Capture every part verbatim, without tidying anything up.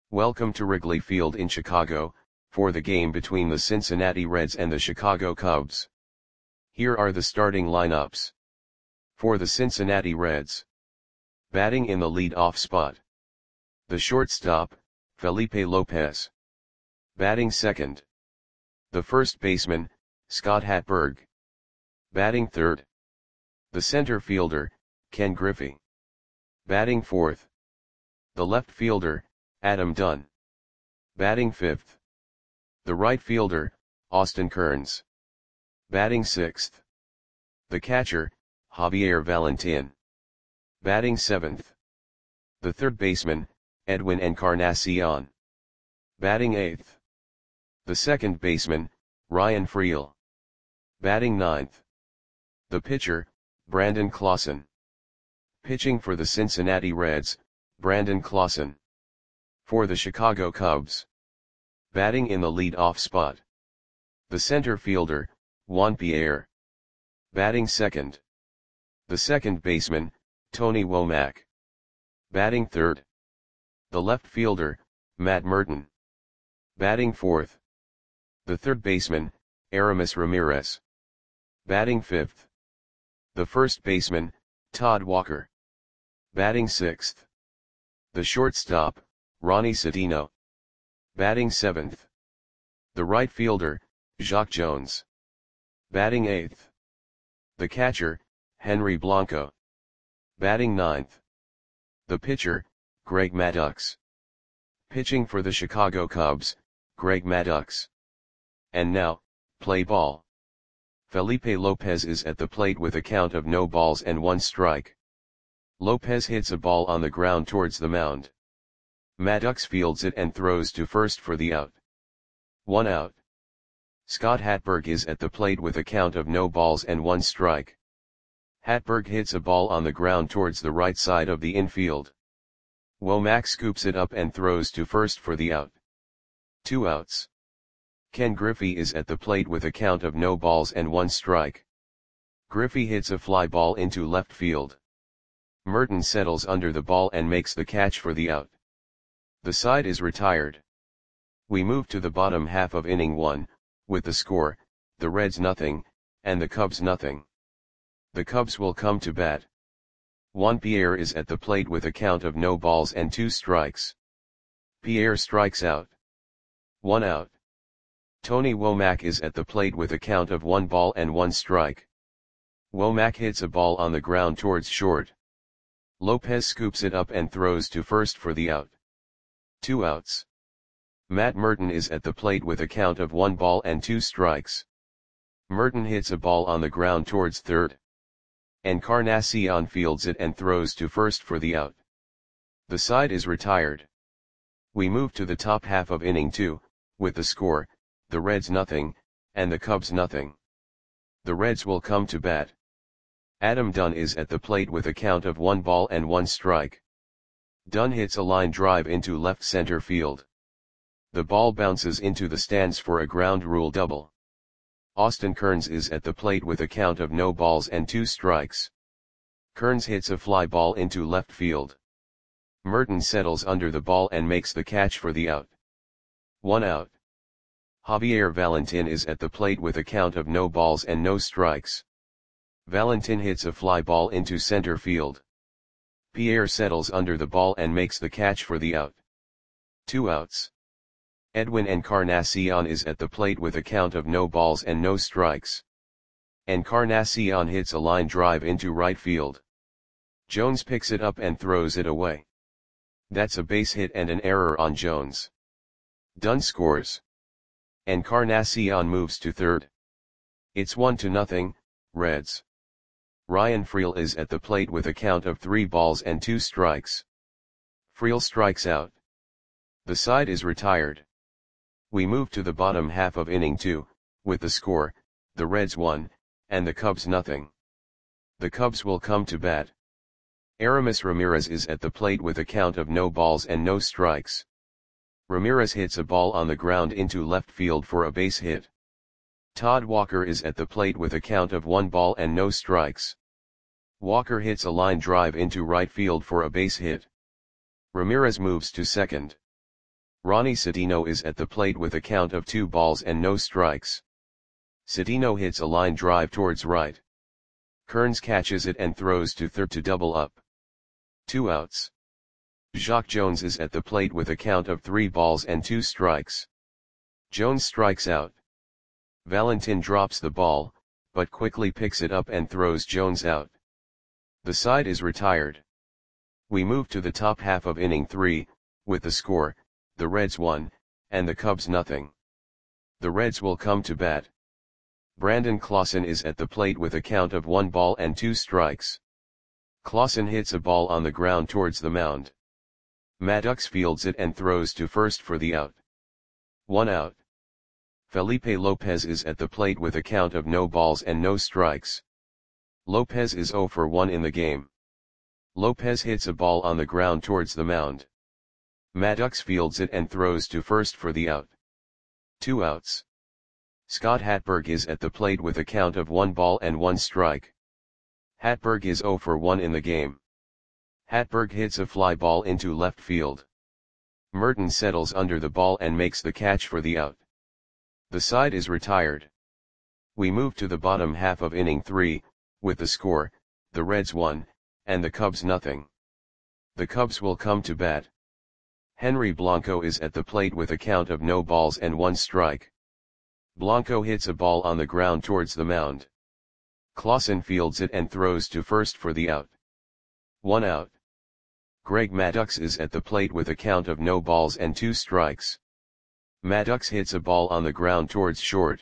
Welcome to Wrigley Field in Chicago, for the game between the Cincinnati Reds and the Chicago Cubs. Here are the starting lineups. For the Cincinnati Reds. Batting in the lead-off spot. The shortstop, Felipe Lopez. Batting second. The first baseman, Scott Hatteberg. Batting third. The center fielder, Ken Griffey. Batting fourth. The left fielder, Adam Dunn. Batting fifth. The right fielder, Austin Kearns. Batting sixth. The catcher, Javier Valentin. Batting seventh. The third baseman, Edwin Encarnacion. Batting eighth. The second baseman, Ryan Freel. Batting ninth. The pitcher, Brandon Clausen. Pitching for the Cincinnati Reds, Brandon Clausen. For the Chicago Cubs. Batting in the lead-off spot. The center fielder, Juan Pierre. Batting second. The second baseman, Tony Womack. Batting third. The left fielder, Matt Merton. Batting fourth. The third baseman, Aramis Ramirez. Batting fifth. The first baseman, Todd Walker. Batting sixth. The shortstop, Ronnie Sedino. Batting seventh. The right fielder, Jacque Jones. Batting eighth. The catcher, Henry Blanco. Batting ninth. The pitcher, Greg Maddux. Pitching for the Chicago Cubs, Greg Maddux. And now, play ball. Felipe Lopez is at the plate with a count of no balls and one strike. Lopez hits a ball on the ground towards the mound. Maddux fields it and throws to first for the out. One out. Scott Hatteberg is at the plate with a count of no balls and one strike. Hatteberg hits a ball on the ground towards the right side of the infield. Womack scoops it up and throws to first for the out. Two outs. Ken Griffey is at the plate with a count of no balls and one strike. Griffey hits a fly ball into left field. Merton settles under the ball and makes the catch for the out. The side is retired. We move to the bottom half of inning one, with the score, the Reds nothing, and the Cubs nothing. The Cubs will come to bat. Juan Pierre is at the plate with a count of no balls and two strikes. Pierre strikes out. One out. Tony Womack is at the plate with a count of one ball and one strike. Womack hits a ball on the ground towards short. Lopez scoops it up and throws to first for the out. Two outs. Matt Merton is at the plate with a count of one ball and two strikes. Merton hits a ball on the ground towards third. Encarnacion fields it and throws to first for the out. The side is retired. We move to the top half of inning two, with the score, the Reds nothing, and the Cubs nothing. The Reds will come to bat. Adam Dunn is at the plate with a count of one ball and one strike. Dunn hits a line drive into left center field. The ball bounces into the stands for a ground rule double. Austin Kearns is at the plate with a count of no balls and two strikes. Kearns hits a fly ball into left field. Merton settles under the ball and makes the catch for the out. One out. Javier Valentin is at the plate with a count of no balls and no strikes. Valentin hits a fly ball into center field. Pierre settles under the ball and makes the catch for the out. Two outs. Edwin Encarnacion is at the plate with a count of no balls and no strikes. Encarnacion hits a line drive into right field. Jones picks it up and throws it away. That's a base hit and an error on Jones. Dunn scores. Encarnacion moves to third. It's one to nothing, Reds. Ryan Freel is at the plate with a count of three balls and two strikes. Freel strikes out. The side is retired. We move to the bottom half of inning two, with the score, the Reds one, and the Cubs nothing. The Cubs will come to bat. Aramis Ramirez is at the plate with a count of no balls and no strikes. Ramirez hits a ball on the ground into left field for a base hit. Todd Walker is at the plate with a count of one ball and no strikes. Walker hits a line drive into right field for a base hit. Ramirez moves to second. Ronnie Cedeno is at the plate with a count of two balls and no strikes. Cedeno hits a line drive towards right. Kearns catches it and throws to third to double up. Two outs. Jacque Jones is at the plate with a count of three balls and two strikes. Jones strikes out. Valentin drops the ball, but quickly picks it up and throws Jones out. The side is retired. We move to the top half of inning three, with the score, the Reds one, and the Cubs nothing. The Reds will come to bat. Brandon Clausen is at the plate with a count of one ball and two strikes. Clausen hits a ball on the ground towards the mound. Maddox fields it and throws to first for the out. One out. Felipe Lopez is at the plate with a count of no balls and no strikes. Lopez is oh for one in the game. Lopez hits a ball on the ground towards the mound. Maddox fields it and throws to first for the out. Two outs. Scott Hatteberg is at the plate with a count of one ball and one strike. Hatteberg is oh for one in the game. Hatteberg hits a fly ball into left field. Merton settles under the ball and makes the catch for the out. The side is retired. We move to the bottom half of inning three, with the score, the Reds one, and the Cubs nothing. The Cubs will come to bat. Henry Blanco is at the plate with a count of no balls and one strike. Blanco hits a ball on the ground towards the mound. Clausen fields it and throws to first for the out. One out. Greg Maddux is at the plate with a count of no balls and two strikes. Maddux hits a ball on the ground towards short.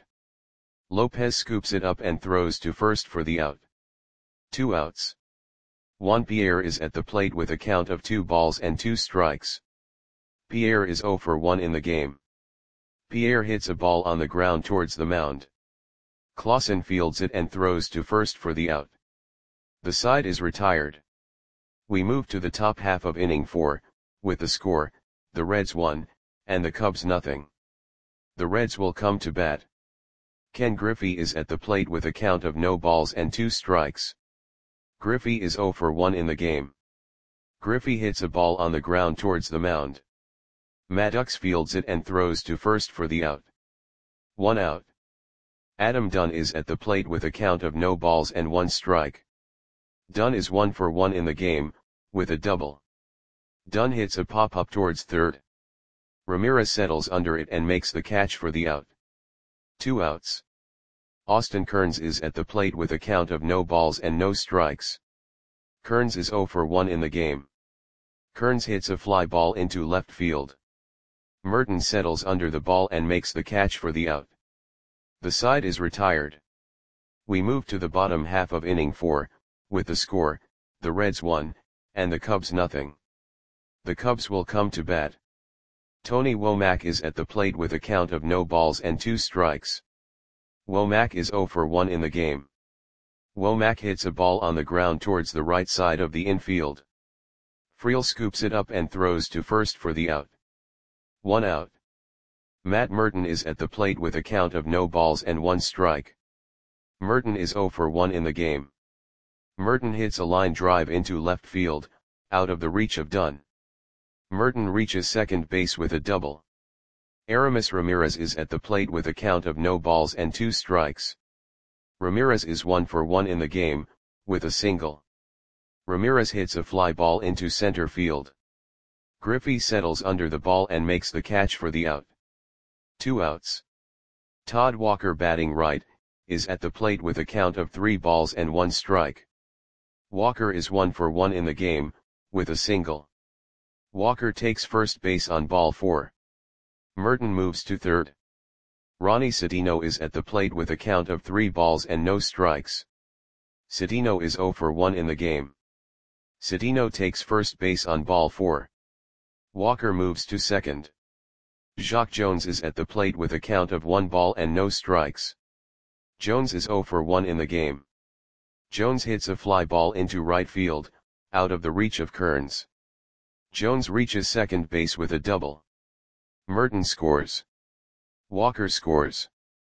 Lopez scoops it up and throws to first for the out. Two outs. Juan Pierre is at the plate with a count of two balls and two strikes. Pierre is oh for one in the game. Pierre hits a ball on the ground towards the mound. Clausen fields it and throws to first for the out. The side is retired. We move to the top half of inning four, with the score, the Reds one, and the Cubs nothing. The Reds will come to bat. Ken Griffey is at the plate with a count of no balls and two strikes. Griffey is oh for one in the game. Griffey hits a ball on the ground towards the mound. Maddux fields it and throws to first for the out. One out. Adam Dunn is at the plate with a count of no balls and one strike. Dunn is one for one in the game, with a double. Dunn hits a pop-up towards third. Ramirez settles under it and makes the catch for the out. Two outs. Austin Kearns is at the plate with a count of no balls and no strikes. Kearns is oh for one in the game. Kearns hits a fly ball into left field. Merton settles under the ball and makes the catch for the out. The side is retired. We move to the bottom half of inning four, with the score, the Reds one, and the Cubs nothing. The Cubs will come to bat. Tony Womack is at the plate with a count of no balls and two strikes. Womack is oh for one in the game. Womack hits a ball on the ground towards the right side of the infield. Friel scoops it up and throws to first for the out. One out. Matt Merton is at the plate with a count of no balls and one strike. Merton is oh for one in the game. Merton hits a line drive into left field, out of the reach of Dunn. Merton reaches second base with a double. Aramis Ramirez is at the plate with a count of no balls and two strikes. Ramirez is one for one in the game, with a single. Ramirez hits a fly ball into center field. Griffey settles under the ball and makes the catch for the out. Two outs. Todd Walker, batting right, is at the plate with a count of three balls and one strike. Walker is one for one in the game, with a single. Walker takes first base on ball four. Merton moves to third. Ronnie Cedeno is at the plate with a count of three balls and no strikes. Cedeno is oh for one in the game. Cedeno takes first base on ball four. Walker moves to second. Jacque Jones is at the plate with a count of one ball and no strikes. Jones is oh for one in the game. Jones hits a fly ball into right field, out of the reach of Kearns. Jones reaches second base with a double. Merton scores. Walker scores.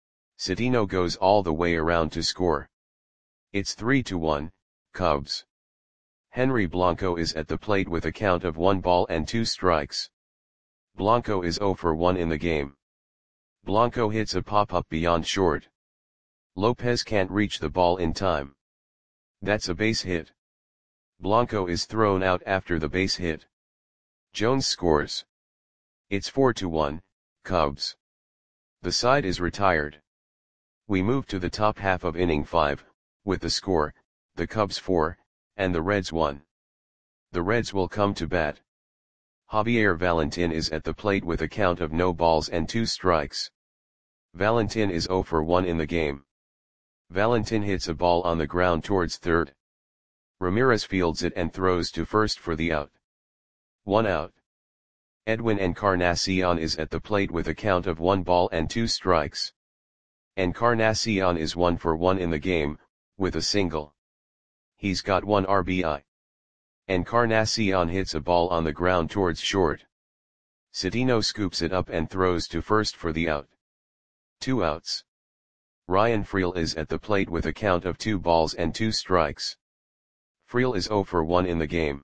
Cedeno goes all the way around to score. It's three to one, Cubs. Henry Blanco is at the plate with a count of one ball and two strikes. Blanco is zero for one in the game. Blanco hits a pop-up beyond short. Lopez can't reach the ball in time. That's a base hit. Blanco is thrown out after the base hit. Jones scores. It's four to one, Cubs. The side is retired. We move to the top half of inning five, with the score, the Cubs four, and the Reds one. The Reds will come to bat. Javier Valentin is at the plate with a count of no balls and two strikes. Valentin is zero for one in the game. Valentin hits a ball on the ground towards third. Ramirez fields it and throws to first for the out. One out. Edwin Encarnacion is at the plate with a count of one ball and two strikes. Encarnacion is one for one in the game, with a single. He's got one R B I. Encarnacion hits a ball on the ground towards short. Citino scoops it up and throws to first for the out. Two outs. Ryan Freel is at the plate with a count of two balls and two strikes. Freel is zero for one in the game.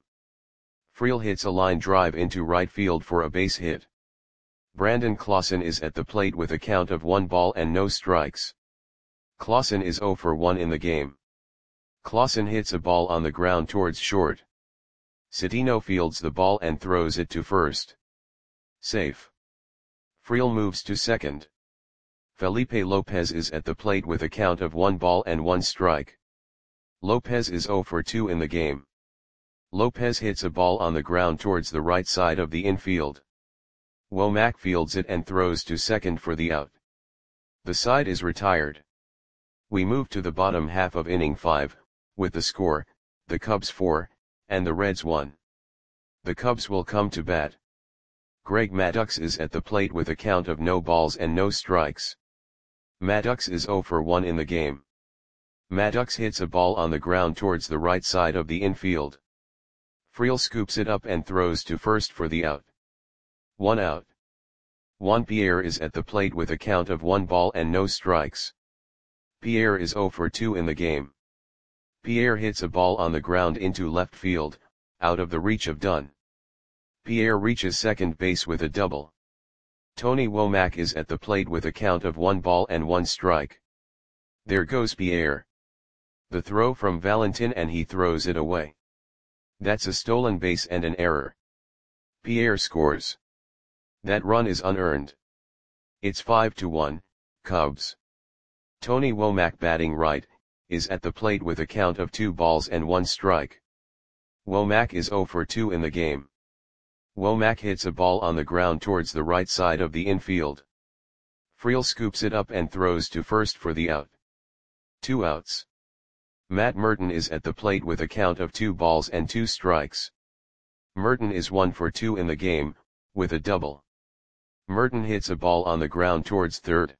Freel hits a line drive into right field for a base hit. Brandon Clausen is at the plate with a count of one ball and no strikes. Clausen is zero for one in the game. Clausen hits a ball on the ground towards short. Citino fields the ball and throws it to first. Safe. Freel moves to second. Felipe Lopez is at the plate with a count of one ball and one strike. Lopez is zero for two in the game. Lopez hits a ball on the ground towards the right side of the infield. Womack fields it and throws to second for the out. The side is retired. We move to the bottom half of inning five, with the score, the Cubs four, and the Reds one. The Cubs will come to bat. Greg Maddux is at the plate with a count of no balls and no strikes. Maddux is zero for one in the game. Maddux hits a ball on the ground towards the right side of the infield. Freel scoops it up and throws to first for the out. One out. Juan Pierre is at the plate with a count of one ball and no strikes. Pierre is zero for two in the game. Pierre hits a ball on the ground into left field, out of the reach of Dunn. Pierre reaches second base with a double. Tony Womack is at the plate with a count of one ball and one strike. There goes Pierre. The throw from Valentin and he throws it away. That's a stolen base and an error. Pierre scores. That run is unearned. It's five to one, Cubs. Tony Womack, batting right, is at the plate with a count of two balls and one strike. Womack is zero for two in the game. Womack hits a ball on the ground towards the right side of the infield. Freel scoops it up and throws to first for the out. Two outs. Matt Merton is at the plate with a count of two balls and two strikes. Merton is one for two in the game, with a double. Merton hits a ball on the ground towards third.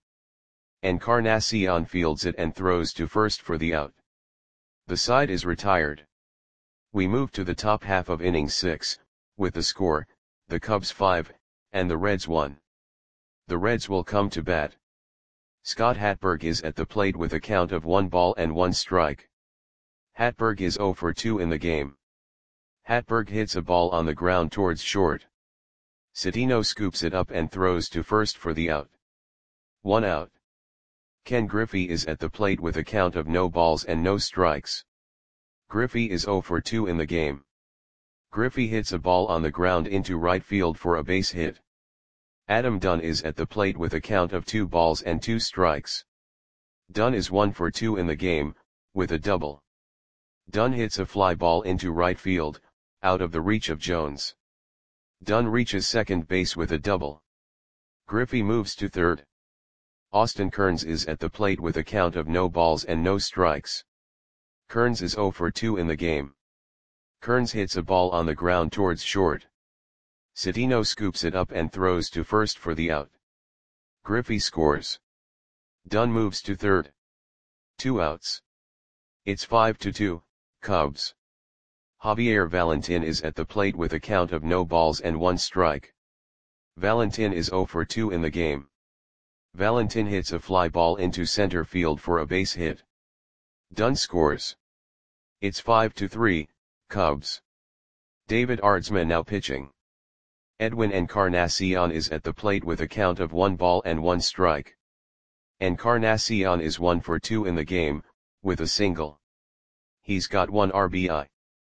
Encarnacion fields it and throws to first for the out. The side is retired. We move to the top half of inning six, with the score, the Cubs five, and the Reds one. The Reds will come to bat. Scott Hatberg is at the plate with a count of one ball and one strike. Hatberg is zero for two in the game. Hatberg hits a ball on the ground towards short. Citino scoops it up and throws to first for the out. One out. Ken Griffey is at the plate with a count of no balls and no strikes. Griffey is zero for two in the game. Griffey hits a ball on the ground into right field for a base hit. Adam Dunn is at the plate with a count of two balls and two strikes. Dunn is one for two in the game, with a double. Dunn hits a fly ball into right field, out of the reach of Jones. Dunn reaches second base with a double. Griffey moves to third. Austin Kearns is at the plate with a count of no balls and no strikes. Kearns is zero for two in the game. Kearns hits a ball on the ground towards short. Citino scoops it up and throws to first for the out. Griffey scores. Dunn moves to third. Two outs. It's five to two, Cubs. Javier Valentin is at the plate with a count of no balls and one strike. Valentin is zero for two in the game. Valentin hits a fly ball into center field for a base hit. Dunn scores. It's five to three, Cubs. David Aardsma now pitching. Edwin Encarnacion is at the plate with a count of one ball and one strike. Encarnacion is one for two in the game, with a single. He's got one R B I.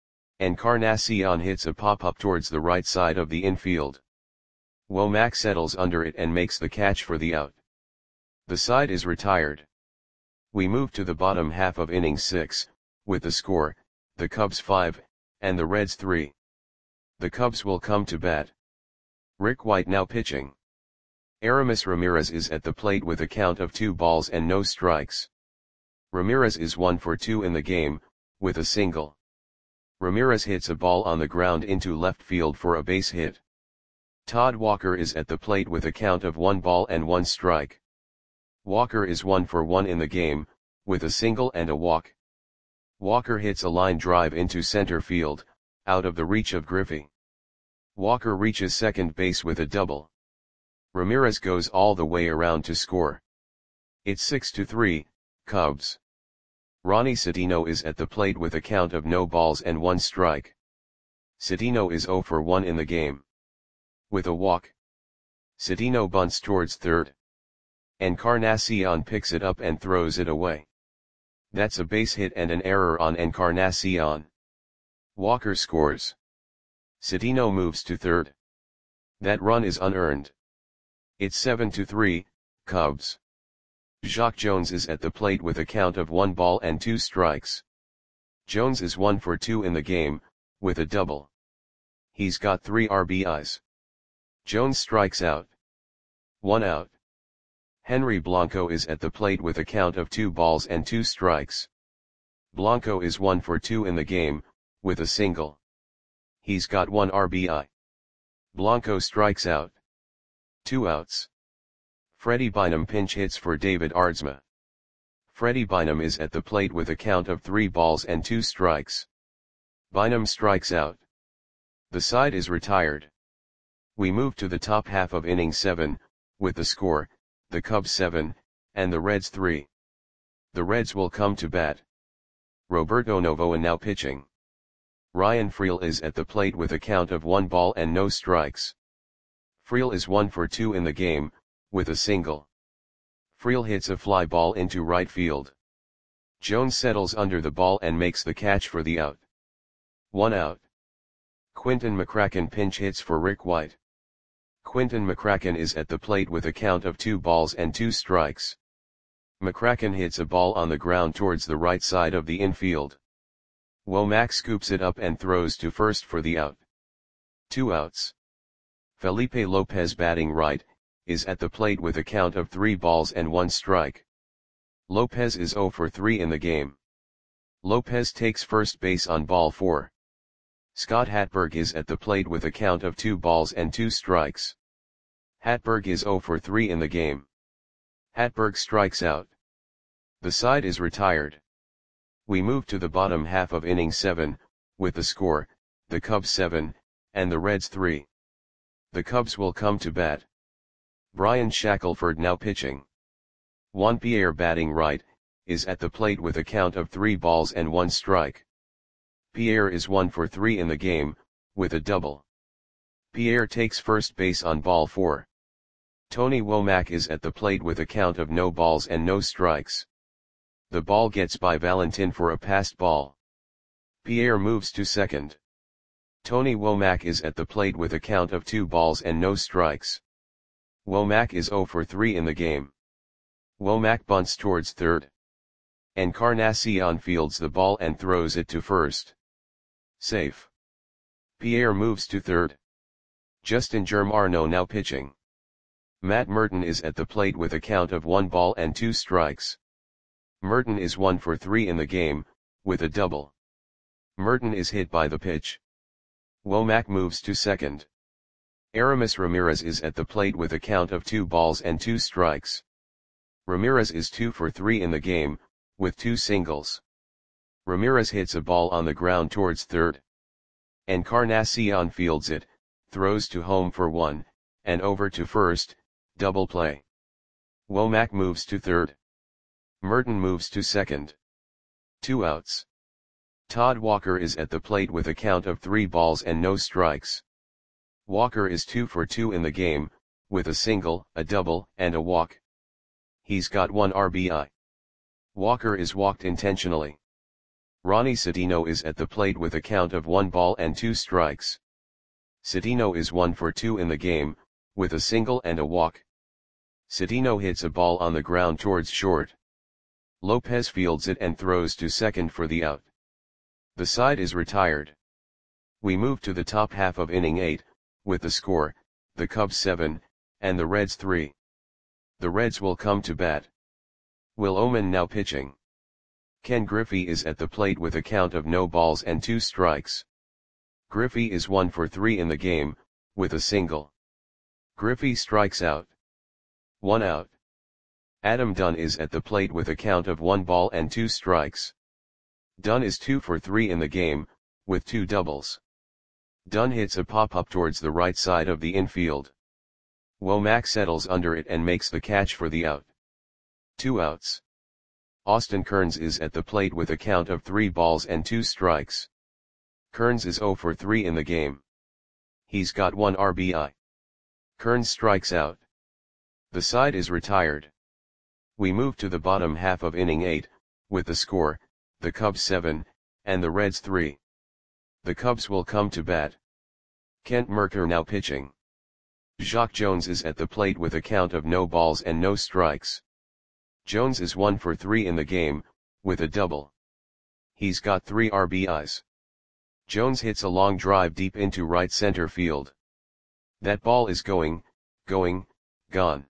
Encarnacion hits a pop-up towards the right side of the infield. Womack settles under it and makes the catch for the out. The side is retired. We move to the bottom half of inning six, with the score, the Cubs five, and the Reds three. The Cubs will come to bat. Rick White now pitching. Aramis Ramirez is at the plate with a count of two balls and no strikes. Ramirez is one for two in the game, with a single. Ramirez hits a ball on the ground into left field for a base hit. Todd Walker is at the plate with a count of one ball and one strike. Walker is one for one in the game, with a single and a walk. Walker hits a line drive into center field, out of the reach of Griffey. Walker reaches second base with a double. Ramirez goes all the way around to score. It's six to three, Cubs. Ronnie Citino is at the plate with a count of no balls and one strike. Citino is zero for one in the game. With a walk. Citino bunts towards third. Encarnacion picks it up and throws it away. That's a base hit and an error on Encarnacion. Walker scores. Citino moves to third. That run is unearned. It's seven to three, Cubs. Jacque Jones is at the plate with a count of one ball and two strikes. Jones is one for two in the game, with a double. He's got three R B Is. Jones strikes out. One out. Henry Blanco is at the plate with a count of two balls and two strikes. Blanco is one for two in the game, with a single. He's got one R B I. Blanco strikes out. Two outs. Freddie Bynum pinch hits for David Aardsma. Freddie Bynum is at the plate with a count of three balls and two strikes. Bynum strikes out. The side is retired. We move to the top half of inning seven, with the score, the Cubs seven, and the Reds three. The Reds will come to bat. Roberto Novoa now pitching. Ryan Freel is at the plate with a count of one ball and no strikes. Freel is one for two in the game, with a single. Freel hits a fly ball into right field. Jones settles under the ball and makes the catch for the out. One out. Quinton McCracken pinch hits for Rick White. Quinton McCracken is at the plate with a count of two balls and two strikes. McCracken hits a ball on the ground towards the right side of the infield. Womack scoops it up and throws to first for the out. Two outs. Felipe Lopez batting right, is at the plate with a count of three balls and one strike. Lopez is zero for three in the game. Lopez takes first base on ball four. Scott Hatberg is at the plate with a count of two balls and two strikes. Hatberg is zero for three in the game. Hatberg strikes out. The side is retired. We move to the bottom half of inning seven, with the score, the Cubs seven, and the Reds three. The Cubs will come to bat. Brian Shackelford now pitching. Juan Pierre batting right, is at the plate with a count of three balls and one strike. Pierre is one for three in the game, with a double. Pierre takes first base on ball four. Tony Womack is at the plate with a count of no balls and no strikes. The ball gets by Valentin for a passed ball. Pierre moves to second. Tony Womack is at the plate with a count of two balls and no strikes. Womack is zero for three in the game. Womack bunts towards third. Encarnacion fields the ball and throws it to first. Safe. Pierre moves to third. Justin Germano now pitching. Matt Merton is at the plate with a count of one ball and two strikes. Merton is one for three in the game, with a double. Merton is hit by the pitch. Womack moves to second. Aramis Ramirez is at the plate with a count of two balls and two strikes. Ramirez is two for three in the game, with two singles. Ramirez hits a ball on the ground towards third. Encarnacion fields it, throws to home for one, and over to first, double play. Womack moves to third. Merton moves to second. Two outs. Todd Walker is at the plate with a count of three balls and no strikes. Walker is two for two in the game, with a single, a double, and a walk. He's got one R B I. Walker is walked intentionally. Ronnie Citino is at the plate with a count of one ball and two strikes. Citino is one for two in the game, with a single and a walk. Citino hits a ball on the ground towards short. Lopez fields it and throws to second for the out. The side is retired. We move to the top half of inning eight, with the score, the Cubs seven, and the Reds three. The Reds will come to bat. Will Omen now pitching. Ken Griffey is at the plate with a count of no balls and two strikes. Griffey is one for three in the game, with a single. Griffey strikes out. One out. Adam Dunn is at the plate with a count of one ball and two strikes. Dunn is two for three in the game, with two doubles. Dunn hits a pop-up towards the right side of the infield. Womack settles under it and makes the catch for the out. Two outs. Austin Kearns is at the plate with a count of three balls and two strikes. Kearns is zero for three in the game. He's got one R B I. Kearns strikes out. The side is retired. We move to the bottom half of inning eight, with the score, the Cubs seven, and the Reds three. The Cubs will come to bat. Kent Mercker now pitching. Jacque Jones is at the plate with a count of no balls and no strikes. Jones is one for three in the game, with a double. He's got three R B Is. Jones hits a long drive deep into right center field. That ball is going, going, gone.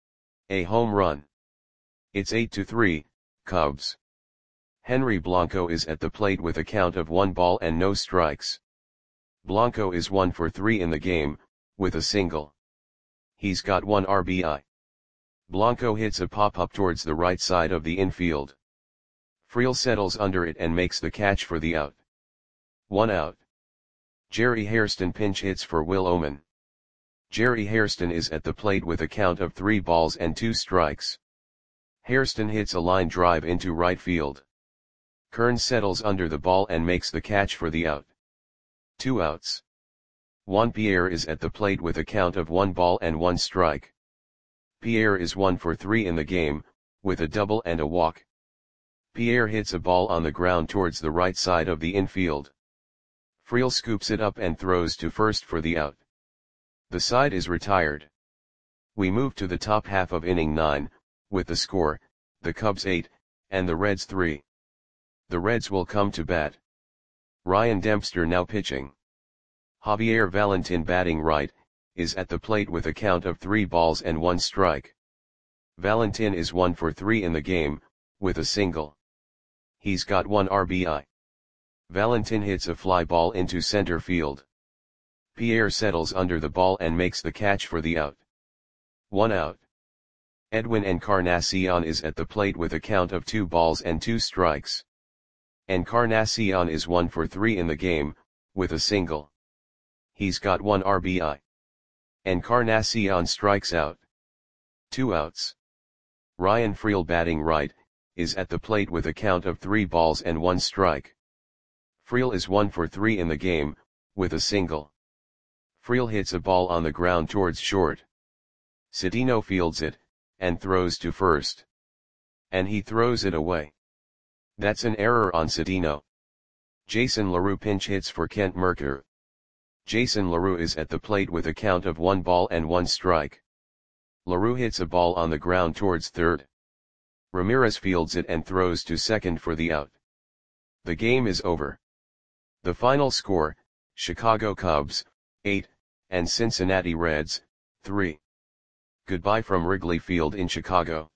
A home run. It's eight to three, Cubs. Henry Blanco is at the plate with a count of one ball and no strikes. Blanco is one for three in the game, with a single. He's got one R B I. Blanco hits a pop-up towards the right side of the infield. Friel settles under it and makes the catch for the out. One out. Jerry Hairston pinch hits for Will Omen. Jerry Hairston is at the plate with a count of three balls and two strikes. Hairston hits a line drive into right field. Kearns settles under the ball and makes the catch for the out. Two outs. Juan Pierre is at the plate with a count of one ball and one strike. Pierre is one for three in the game, with a double and a walk. Pierre hits a ball on the ground towards the right side of the infield. Friel scoops it up and throws to first for the out. The side is retired. We move to the top half of inning nine, with the score, the Cubs eight, and the Reds three. The Reds will come to bat. Ryan Dempster now pitching. Javier Valentin batting right, is at the plate with a count of three balls and one strike. Valentin is one for three in the game, with a single. He's got one R B I. Valentin hits a fly ball into center field. Pierre settles under the ball and makes the catch for the out. One out. Edwin Encarnacion is at the plate with a count of two balls and two strikes. Encarnacion is one for three in the game, with a single. He's got one R B I. Encarnacion strikes out. Two outs. Ryan Friel batting right, is at the plate with a count of three balls and one strike. Friel is one for three in the game, with a single. Friel hits a ball on the ground towards short. Citino fields it, and throws to first. And he throws it away. That's an error on Citino. Jason LaRue pinch hits for Kent Mercker. Jason LaRue is at the plate with a count of one ball and one strike. LaRue hits a ball on the ground towards third. Ramirez fields it and throws to second for the out. The game is over. The final score, Chicago Cubs, eight, and Cincinnati Reds, three. Goodbye from Wrigley Field in Chicago.